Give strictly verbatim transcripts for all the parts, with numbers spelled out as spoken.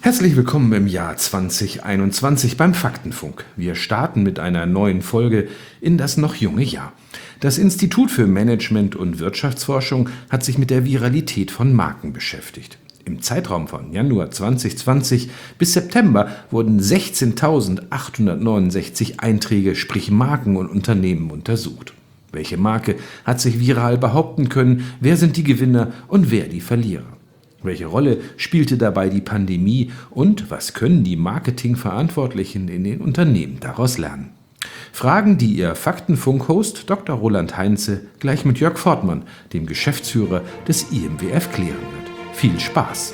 Herzlich willkommen im Jahr zwanzig einundzwanzig beim Faktenfunk. Wir starten mit einer neuen Folge in das noch junge Jahr. Das Institut für Management und Wirtschaftsforschung hat sich mit der Viralität von Marken beschäftigt. Im Zeitraum von Januar zwanzig zwanzig bis September wurden sechzehntausendachthundertneunundsechzig Einträge, sprich Marken und Unternehmen untersucht. Welche Marke hat sich viral behaupten können, wer sind die Gewinner und wer die Verlierer? Welche Rolle spielte dabei die Pandemie und was können die Marketingverantwortlichen in den Unternehmen daraus lernen? Fragen, die Ihr Faktenfunk-Host Doktor Roland Heinze gleich mit Jörg Fortmann, dem Geschäftsführer des I M W F, klären wird. Viel Spaß!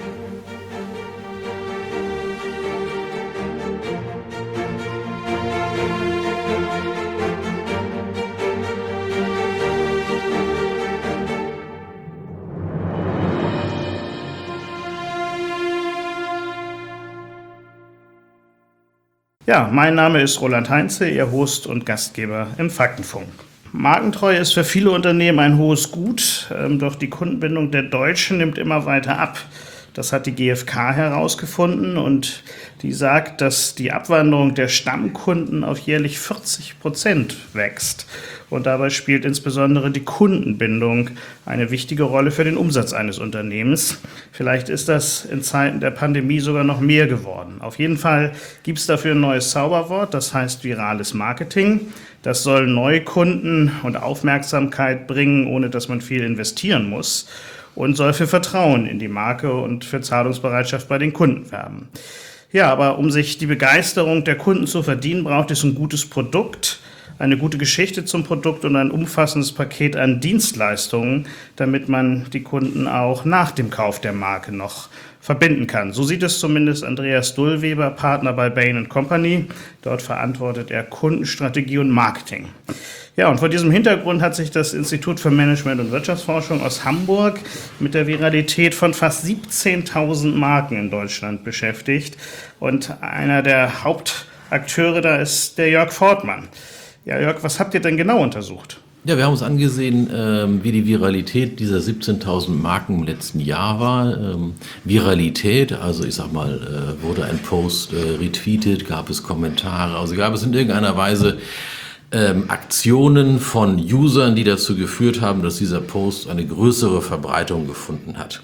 Ja, mein Name ist Roland Heinze, Ihr Host und Gastgeber im Faktenfunk. Markentreue ist für viele Unternehmen ein hohes Gut, ähm, doch die Kundenbindung der Deutschen nimmt immer weiter ab. Das hat die G f K herausgefunden und die sagt, dass die Abwanderung der Stammkunden auf jährlich vierzig Prozent wächst. Und dabei spielt insbesondere die Kundenbindung eine wichtige Rolle für den Umsatz eines Unternehmens. Vielleicht ist das in Zeiten der Pandemie sogar noch mehr geworden. Auf jeden Fall gibt es dafür ein neues Zauberwort, das heißt virales Marketing. Das soll Neukunden und Aufmerksamkeit bringen, ohne dass man viel investieren muss, und soll für Vertrauen in die Marke und für Zahlungsbereitschaft bei den Kunden werben. Ja, aber um sich die Begeisterung der Kunden zu verdienen, braucht es ein gutes Produkt, eine gute Geschichte zum Produkt und ein umfassendes Paket an Dienstleistungen, damit man die Kunden auch nach dem Kauf der Marke noch verbinden kann. So sieht es zumindest Andreas Dullweber, Partner bei Bain and Company. Dort verantwortet er Kundenstrategie und Marketing. Ja, und vor diesem Hintergrund hat sich das Institut für Management und Wirtschaftsforschung aus Hamburg mit der Viralität von fast siebzehntausend Marken in Deutschland beschäftigt. Und einer der Hauptakteure da ist der Jörg Fortmann. Ja, Jörg, was habt ihr denn genau untersucht? Ja, wir haben uns angesehen, ähm, wie die Viralität dieser siebzehntausend Marken im letzten Jahr war. Ähm, Viralität, also ich sag mal, äh, wurde ein Post äh, retweetet, gab es Kommentare, also gab es in irgendeiner Weise ähm, Aktionen von Usern, die dazu geführt haben, dass dieser Post eine größere Verbreitung gefunden hat.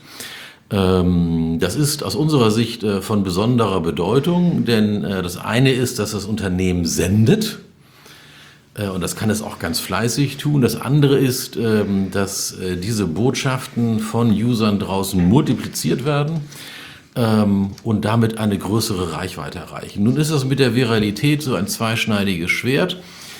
Ähm, das ist aus unserer Sicht äh, von besonderer Bedeutung, denn äh, das eine ist, dass das Unternehmen sendet. Und das kann es auch ganz fleißig tun. Das andere ist, dass diese Botschaften von Usern draußen multipliziert werden und damit eine größere Reichweite erreichen. Nun ist das mit der Viralität so ein zweischneidiges Schwert.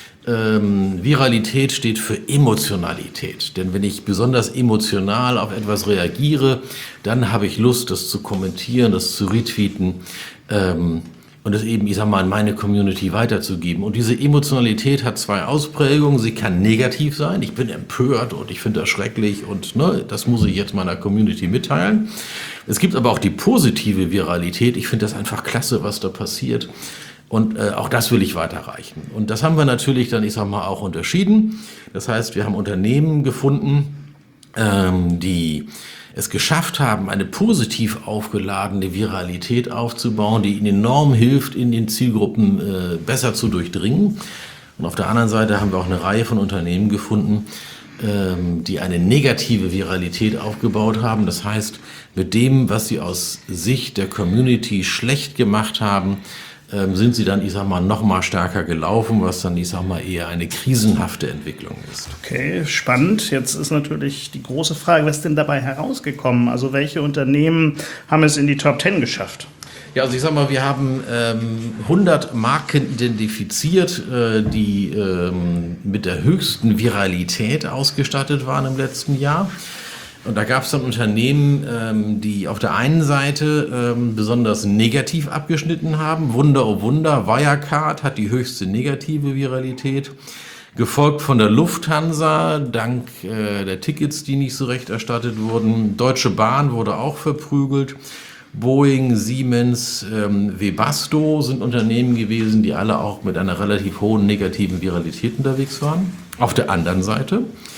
Viralität steht für Emotionalität. Denn wenn ich besonders emotional auf etwas reagiere, dann habe ich Lust, das zu kommentieren, das zu retweeten, und das eben, ich sag mal, an meine Community weiterzugeben. Und diese Emotionalität hat zwei Ausprägungen. Sie kann negativ sein. Ich bin empört und ich finde das schrecklich und ne, das muss ich jetzt meiner Community mitteilen. Es gibt aber auch die positive Viralität. Ich finde das einfach klasse, was da passiert. Und äh, auch das will ich weiterreichen. Und das haben wir natürlich dann, ich sag mal, auch unterschieden. Das heißt, wir haben Unternehmen gefunden, ähm, die es geschafft haben, eine positiv aufgeladene Viralität aufzubauen, die ihnen enorm hilft, in den Zielgruppen äh, besser zu durchdringen. Und auf der anderen Seite haben wir auch eine Reihe von Unternehmen gefunden, ähm, die eine negative Viralität aufgebaut haben. Das heißt, mit dem, was sie aus Sicht der Community schlecht gemacht haben, ähm, sind sie dann, ich sag mal, noch mal stärker gelaufen, was dann, ich sag mal, eher eine krisenhafte Entwicklung ist. Okay, spannend. Jetzt ist natürlich die große Frage, was ist denn dabei herausgekommen? Also welche Unternehmen haben es in die Top Ten geschafft? Ja, also ich sag mal, wir haben ähm, hundert Marken identifiziert, äh, die ähm, mit der höchsten Viralität ausgestattet waren im letzten Jahr. Und da gab es dann Unternehmen, ähm, die auf der einen Seite ähm, besonders negativ abgeschnitten haben. Wunder, oh Wunder, Wirecard hat die höchste negative Viralität, gefolgt von der Lufthansa, dank äh, der Tickets, die nicht so recht erstattet wurden. Deutsche Bahn wurde auch verprügelt. Boeing, Siemens, ähm, Webasto sind Unternehmen gewesen, die alle auch mit einer relativ hohen negativen Viralität unterwegs waren. Auf der anderen Seite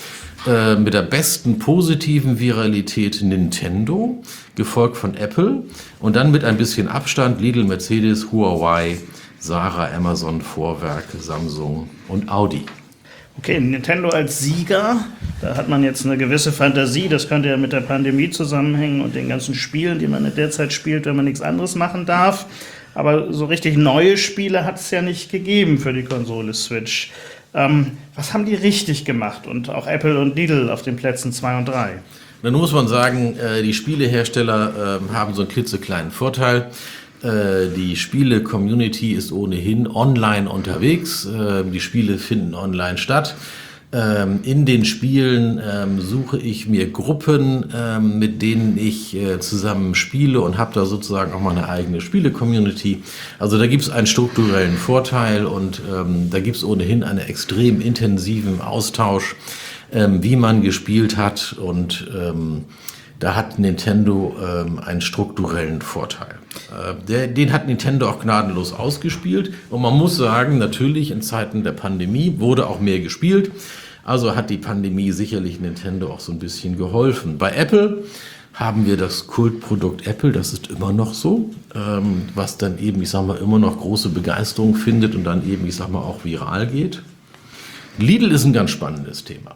Äh, mit der besten positiven Viralität Nintendo, gefolgt von Apple und dann mit ein bisschen Abstand Lidl, Mercedes, Huawei, Zara, Amazon, Vorwerk, Samsung und Audi. Okay, Nintendo als Sieger, da hat man jetzt eine gewisse Fantasie, das könnte ja mit der Pandemie zusammenhängen und den ganzen Spielen, die man in der Zeit spielt, wenn man nichts anderes machen darf. Aber so richtig neue Spiele hat es ja nicht gegeben für die Konsole Switch. Ähm, was haben die richtig gemacht und auch Apple und Lidl auf den Plätzen zwei und drei? Dann muss man sagen, die Spielehersteller haben so einen klitzekleinen Vorteil. Die Spiele-Community ist ohnehin online unterwegs. Die Spiele finden online statt. In den Spielen suche ich mir Gruppen, mit denen ich zusammen spiele und habe da sozusagen auch meine eigene Spiele-Community. Also da gibt es einen strukturellen Vorteil und da gibt es ohnehin einen extrem intensiven Austausch, wie man gespielt hat und da hat Nintendo ähm, einen strukturellen Vorteil. Äh, der, den hat Nintendo auch gnadenlos ausgespielt. Und man muss sagen, natürlich in Zeiten der Pandemie wurde auch mehr gespielt. Also hat die Pandemie sicherlich Nintendo auch so ein bisschen geholfen. Bei Apple haben wir das Kultprodukt Apple, das ist immer noch so, ähm, was dann eben, ich sag mal, immer noch große Begeisterung findet und dann eben, ich sag mal, auch viral geht. Lidl ist ein ganz spannendes Thema.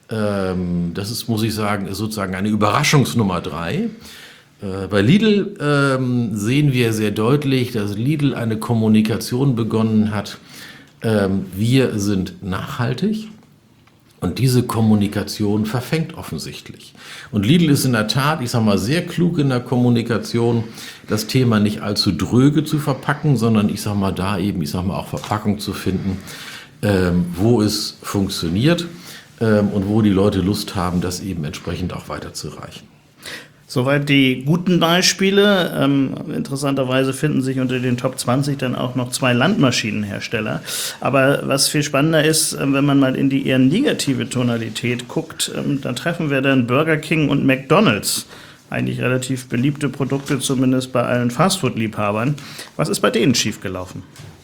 Das ist, muss ich sagen, ist sozusagen eine Überraschungsnummer drei. Bei Lidl ähm, sehen wir sehr deutlich, dass Lidl eine Kommunikation begonnen hat. Ähm, wir sind nachhaltig und diese Kommunikation verfängt offensichtlich. Und Lidl ist in der Tat, ich sag mal, sehr klug in der Kommunikation, das Thema nicht allzu dröge zu verpacken, sondern ich sag mal, da eben, ich sag mal, auch Verpackung zu finden, ähm, wo es funktioniert. Und wo die Leute Lust haben, das eben entsprechend auch weiterzureichen. Soweit die guten Beispiele. Ähm, interessanterweise finden sich unter den Top zwanzig dann auch noch zwei Landmaschinenhersteller. Aber was viel spannender ist, wenn man mal in die eher negative Tonalität guckt, ähm, dann treffen wir dann Burger King und McDonald's. Eigentlich relativ beliebte Produkte, zumindest bei allen Fastfood-Liebhabern. Was ist bei denen schiefgelaufen?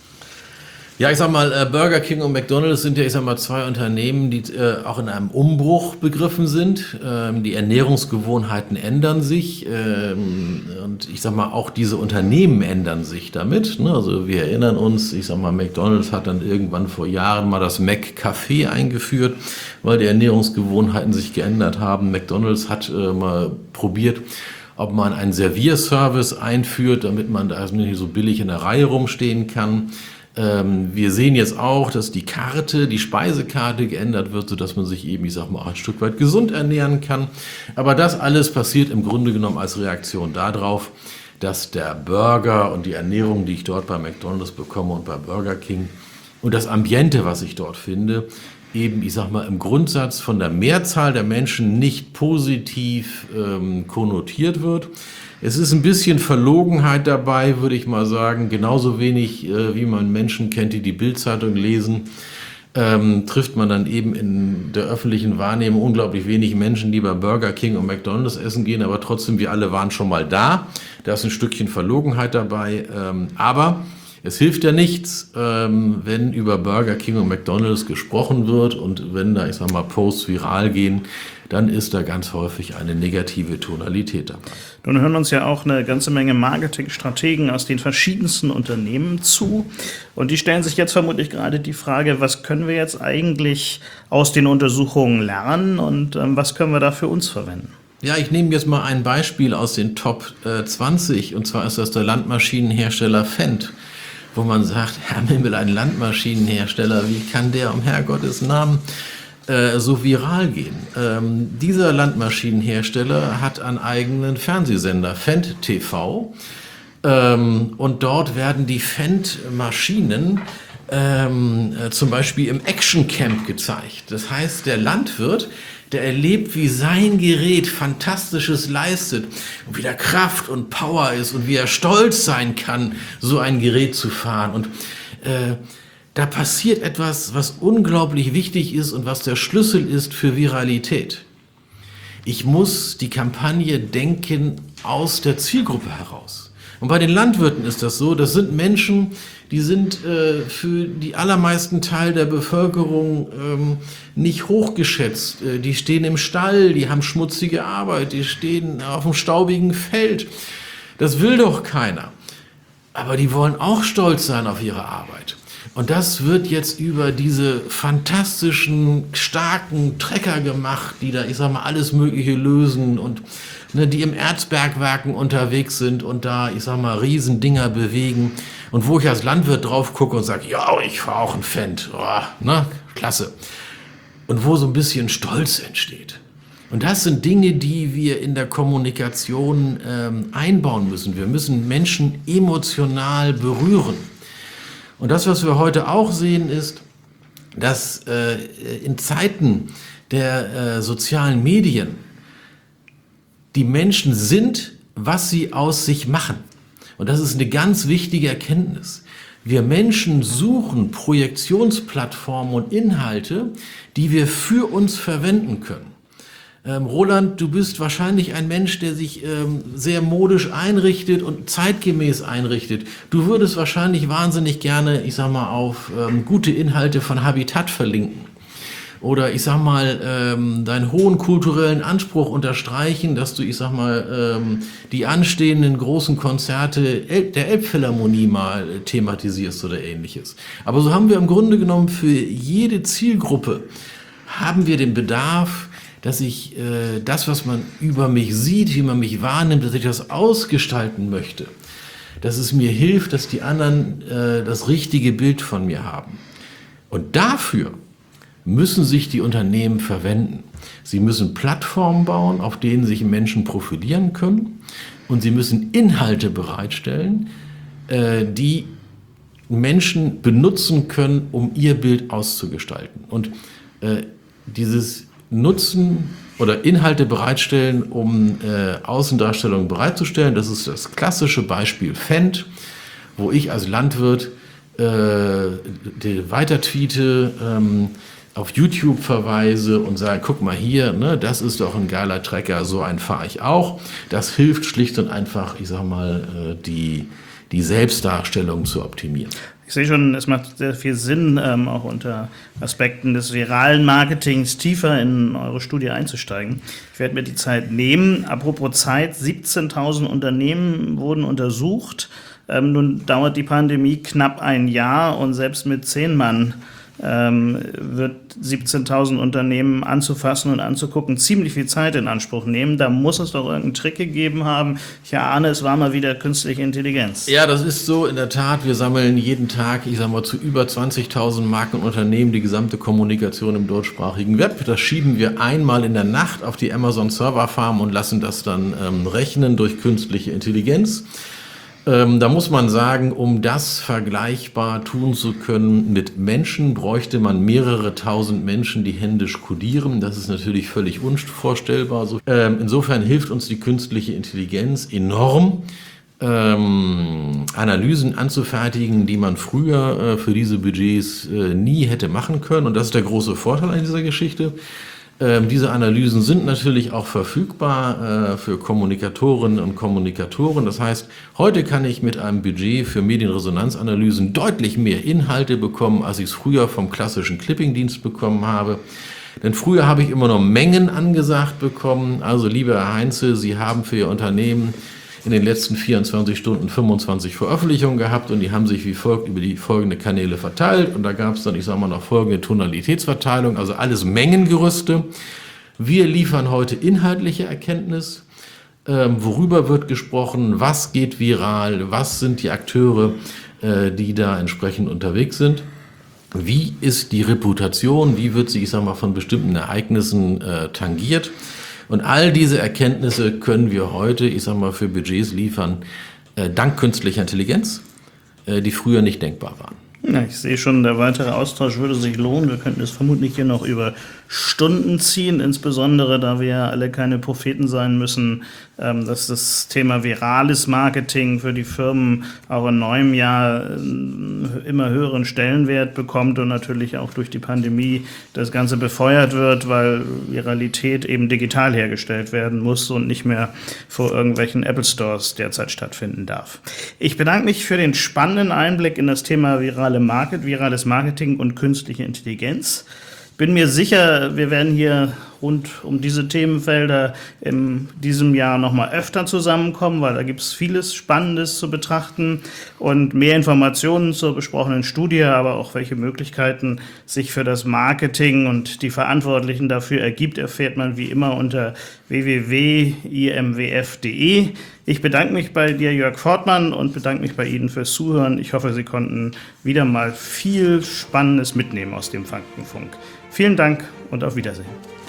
Ja, ich sag mal, Burger King und McDonald's sind ja, ich sag mal, zwei Unternehmen, die äh, auch in einem Umbruch begriffen sind. Ähm, die Ernährungsgewohnheiten ändern sich ähm, und ich sag mal, auch diese Unternehmen ändern sich damit. Ne? Also wir erinnern uns, ich sag mal, McDonald's hat dann irgendwann vor Jahren mal das McCafé eingeführt, weil die Ernährungsgewohnheiten sich geändert haben. McDonald's hat äh, mal probiert, ob man einen Servierservice einführt, damit man da nicht so billig in der Reihe rumstehen kann. Wir sehen jetzt auch, dass die Karte, die Speisekarte geändert wird, sodass man sich eben, ich sag mal, auch ein Stück weit gesund ernähren kann. Aber das alles passiert im Grunde genommen als Reaktion darauf, dass der Burger und die Ernährung, die ich dort bei McDonald's bekomme und bei Burger King und das Ambiente, was ich dort finde, eben, ich sag mal, im Grundsatz von der Mehrzahl der Menschen nicht positiv ähm, konnotiert wird. Es ist ein bisschen Verlogenheit dabei, würde ich mal sagen. Genauso wenig, äh, wie man Menschen kennt, die die Bild-Zeitung lesen, ähm, trifft man dann eben in der öffentlichen Wahrnehmung unglaublich wenig Menschen, die bei Burger King und McDonald's essen gehen. Aber trotzdem, wir alle waren schon mal da. Da ist ein Stückchen Verlogenheit dabei. Ähm, aber es hilft ja nichts, ähm, wenn über Burger King und McDonald's gesprochen wird und wenn da, ich sag mal, Posts viral gehen, dann ist da ganz häufig eine negative Tonalität dabei. Nun hören uns ja auch eine ganze Menge Marketingstrategen aus den verschiedensten Unternehmen zu. Und die stellen sich jetzt vermutlich gerade die Frage, was können wir jetzt eigentlich aus den Untersuchungen lernen und ähm, was können wir da für uns verwenden? Ja, ich nehme jetzt mal ein Beispiel aus den Top äh, zwanzig, und zwar ist das der Landmaschinenhersteller Fendt, wo man sagt, Herr Mimmel, ein Landmaschinenhersteller, wie kann der um Herrgottes Namen äh, so viral gehen? Ähm, dieser Landmaschinenhersteller hat einen eigenen Fernsehsender, Fendt T V, ähm, und dort werden die Fendt-Maschinen ähm, äh, zum Beispiel im Action Camp gezeigt. Das heißt, der Landwirt, der erlebt, wie sein Gerät Fantastisches leistet und wie der Kraft und Power ist und wie er stolz sein kann, so ein Gerät zu fahren. Und äh, da passiert etwas, was unglaublich wichtig ist und was der Schlüssel ist für Viralität. Ich muss die Kampagne denken aus der Zielgruppe heraus. Und bei den Landwirten ist das so, das sind Menschen, die sind äh, für die allermeisten Teil der Bevölkerung ähm, nicht hochgeschätzt. Äh, die stehen im Stall, die haben schmutzige Arbeit, die stehen auf einem staubigen Feld. Das will doch keiner. Aber die wollen auch stolz sein auf ihre Arbeit. Und das wird jetzt über diese fantastischen, starken Trecker gemacht, die da, ich sag mal, alles Mögliche lösen und ne, die im Erzbergwerken unterwegs sind und da, ich sag mal, Riesendinger bewegen. Und wo ich als Landwirt drauf gucke und sage, ja, ich fahre auch ein Fendt, oh, ne, klasse. Und wo so ein bisschen Stolz entsteht. Und das sind Dinge, die wir in der Kommunikation ähm, einbauen müssen. Wir müssen Menschen emotional berühren. Und das, was wir heute auch sehen, ist, dass äh, in Zeiten der äh, sozialen Medien die Menschen sind, was sie aus sich machen. Und das ist eine ganz wichtige Erkenntnis. Wir Menschen suchen Projektionsplattformen und Inhalte, die wir für uns verwenden können. Ähm, Roland, du bist wahrscheinlich ein Mensch, der sich ähm, sehr modisch einrichtet und zeitgemäß einrichtet. Du würdest wahrscheinlich wahnsinnig gerne, ich sag mal, auf ähm, gute Inhalte von Habitat verlinken. Oder ich sag mal, ähm, deinen hohen kulturellen Anspruch unterstreichen, dass du, ich sag mal, ähm, die anstehenden großen Konzerte El- der Elbphilharmonie mal äh, thematisierst oder ähnliches. Aber so haben wir im Grunde genommen für jede Zielgruppe haben wir den Bedarf, dass ich äh, das, was man über mich sieht, wie man mich wahrnimmt, dass ich das ausgestalten möchte. Dass es mir hilft, dass die anderen äh, das richtige Bild von mir haben. Und dafür müssen sich die Unternehmen verwenden. Sie müssen Plattformen bauen, auf denen sich Menschen profilieren können. Und sie müssen Inhalte bereitstellen, äh, die Menschen benutzen können, um ihr Bild auszugestalten. Und äh, dieses Nutzen oder Inhalte bereitstellen, um äh, Außendarstellungen bereitzustellen. Das ist das klassische Beispiel Fendt, wo ich als Landwirt äh, weiter tweete, ähm, auf YouTube verweise und sage, guck mal hier, ne, das ist doch ein geiler Trecker, so einen fahre ich auch. Das hilft schlicht und einfach, ich sag mal, äh, die, die Selbstdarstellung zu optimieren. Ich sehe schon, es macht sehr viel Sinn, ähm, auch unter Aspekten des viralen Marketings tiefer in eure Studie einzusteigen. Ich werde mir die Zeit nehmen. Apropos Zeit, siebzehntausend Unternehmen wurden untersucht. Ähm, nun dauert die Pandemie knapp ein Jahr und selbst mit zehn Mann ähm, wird siebzehntausend Unternehmen anzufassen und anzugucken ziemlich viel Zeit in Anspruch nehmen. Da muss es doch irgendeinen Trick gegeben haben. Ich erahne, es war mal wieder künstliche Intelligenz. Ja, das ist so, in der Tat. Wir sammeln jeden Tag, ich sag mal, zu über zwanzigtausend Marken und Unternehmen die gesamte Kommunikation im deutschsprachigen Web. Das schieben wir einmal in der Nacht auf die Amazon Server Farm und lassen das dann ähm, rechnen durch künstliche Intelligenz. Ähm, da muss man sagen, um das vergleichbar tun zu können mit Menschen, bräuchte man mehrere tausend Menschen, die händisch codieren. Das ist natürlich völlig unvorstellbar. So, ähm, insofern hilft uns die künstliche Intelligenz enorm, ähm, Analysen anzufertigen, die man früher äh, für diese Budgets äh, nie hätte machen können. Und das ist der große Vorteil an dieser Geschichte. Ähm, diese Analysen sind natürlich auch verfügbar äh, für Kommunikatorinnen und Kommunikatoren. Das heißt, heute kann ich mit einem Budget für Medienresonanzanalysen deutlich mehr Inhalte bekommen, als ich es früher vom klassischen Clipping-Dienst bekommen habe. Denn früher habe ich immer noch Mengen angesagt bekommen. Also, lieber Herr Heinze, Sie haben für Ihr Unternehmen in den letzten vierundzwanzig Stunden fünfundzwanzig Veröffentlichungen gehabt und die haben sich wie folgt über die folgenden Kanäle verteilt und da gab es dann, ich sage mal, noch folgende Tonalitätsverteilung, also alles Mengengerüste. Wir liefern heute inhaltliche Erkenntnis, ähm, worüber wird gesprochen, was geht viral, was sind die Akteure, äh, die da entsprechend unterwegs sind. Wie ist die Reputation, wie wird sie, ich sage mal, von bestimmten Ereignissen äh, tangiert? Und all diese Erkenntnisse können wir heute, ich sag mal, für Budgets liefern, äh, dank künstlicher Intelligenz, äh, die früher nicht denkbar waren. Ja, ich sehe schon, der weitere Austausch würde sich lohnen. Wir könnten es vermutlich hier noch über Stunden ziehen, insbesondere da wir ja alle keine Propheten sein müssen, ähm, dass das Thema virales Marketing für die Firmen auch in neuem Jahr äh, immer höheren Stellenwert bekommt und natürlich auch durch die Pandemie das Ganze befeuert wird, weil Viralität eben digital hergestellt werden muss und nicht mehr vor irgendwelchen Apple Stores derzeit stattfinden darf. Ich bedanke mich für den spannenden Einblick in das Thema virale Market, virales Marketing und künstliche Intelligenz. Bin mir sicher, wir werden hier rund um diese Themenfelder in diesem Jahr noch mal öfter zusammenkommen, weil da gibt es vieles Spannendes zu betrachten und mehr Informationen zur besprochenen Studie, aber auch welche Möglichkeiten sich für das Marketing und die Verantwortlichen dafür ergibt, erfährt man wie immer unter w w w punkt i m w f punkt d e. Ich bedanke mich bei dir, Jörg Fortmann, und bedanke mich bei Ihnen fürs Zuhören. Ich hoffe, Sie konnten wieder mal viel Spannendes mitnehmen aus dem Frankenfunk. Vielen Dank und auf Wiedersehen.